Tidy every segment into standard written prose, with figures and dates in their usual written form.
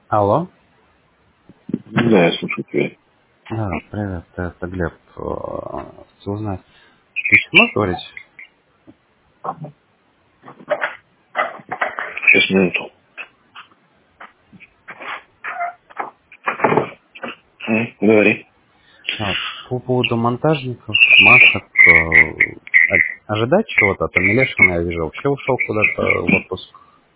Алло. Да, я слушаю тебя. Да, привет, это Глеб. Хотел узнать, ты еще можешь говорить? Сейчас, минуту. Говори. По поводу монтажников, масок, ожидать чего-то? А то Милешин, я вижу, вообще ушел куда-то в отпуск.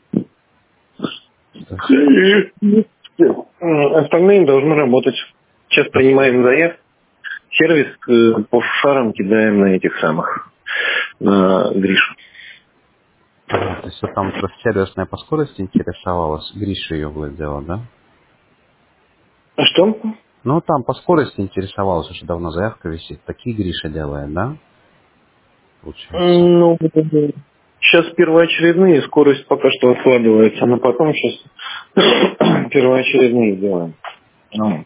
То есть, Остальные должны работать. Сейчас принимаем заявку. Сервис по шарам кидаем на этих самых, на Гришу. ага, то есть вот там просто сервисная по скорости интересовалась, Гриша ее владела, да? А что? Ну, там по скорости интересовалась, уже давно заявка висит. Такие Гриша делает, да? Получается. Ну, сейчас первоочередные, скорость пока что откладывается, но потом сейчас первоочередные делаем. Ну,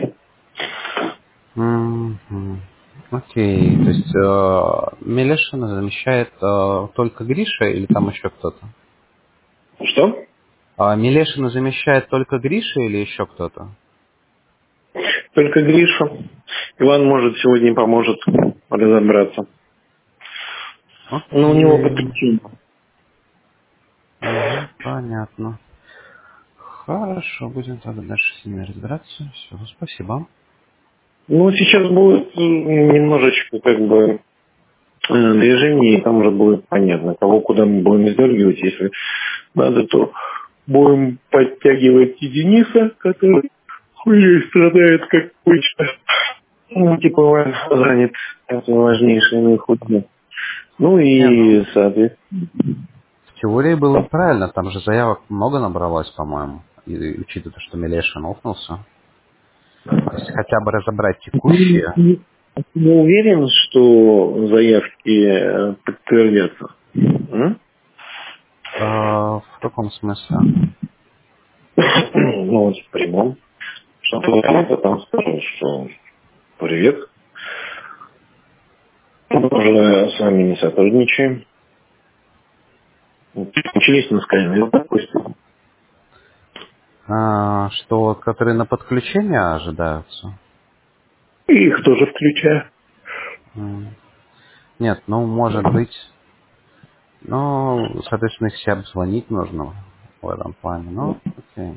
Мгм. Окей, то есть Милешина замещает только Гриша или там еще кто-то? Что? Милешина замещает только Гриша или еще кто-то? Только Гриша. Иван, может, сегодня поможет разобраться. Но у него Окей. подключение. Мгм, понятно. Хорошо, будем тогда дальше с ними разбираться. Все, спасибо. Ну, сейчас будет немножечко как бы движение, и там уже будет понятно, кого куда мы будем сдергивать. Если надо, то будем подтягивать и Дениса, который хуей страдает, как обычно. Ну, типа, занят. Это важнейшее наихуднее. Ну Не, ну, и, соответственно, в теории было правильно, там же заявок много набралось, по-моему, и учитывая, что Милешин офнулся. То есть хотя бы разобрать текущие. не уверен, что заявки подтвердятся. М? В каком смысле? Ну, вот в прямом. Что-то там скажут, что привет, мы уже с вами не сотрудничаем. Учились на скайне, допустим. Что, которые на подключение ожидаются? И их тоже включаю. М. Нет, ну, может быть, ну, соответственно, их все обзвонить нужно в этом плане. Ну, окей.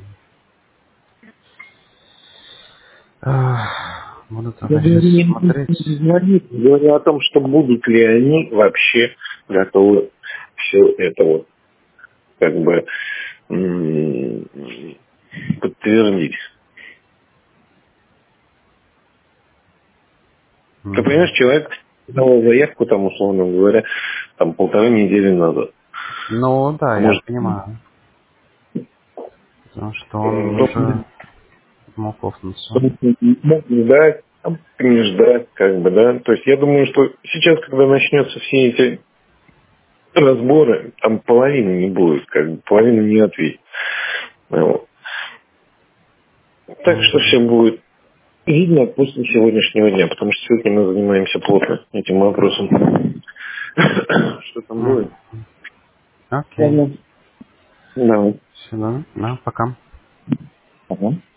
Буду Я тогда говорю, сейчас смотреть. не звонит. Говорю о том, что будут ли они вообще готовы все это вот как бы подтвердить. Ты понимаешь, Мгм. человек дал заявку, там, условно говоря, там 1,5 недели назад. Ну, да, А я может, понимаю. Потому что он ну, уже мог офнуться. мог не ждать, там, не ждать, как бы, да. То есть я думаю, что сейчас, когда начнется все эти разборы, там половины не будет, как бы, половина не ответит. Вот. Так что Мгм. все будет видно после сегодняшнего дня, потому что сегодня мы занимаемся плотно этим вопросом. Что там будет? Мгм. Окей. Ладно. Давай. Все, да, пока. Ага.